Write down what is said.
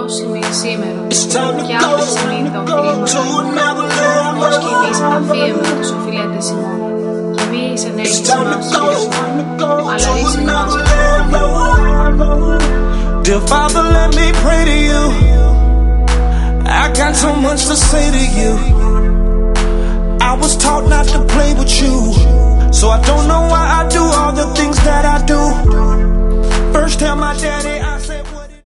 δώσιμη σήμερα και άφεσιν το κρίμα ως κοιμής αφίεμα τους οφείλετες ημών και μη εισενέχεις μας αλλά ρίξε μας. Dear Father, let me pray to you. I got so much to say to you. I was taught not to play with you, so I don't know why I do all the things that I do. First tell my daddy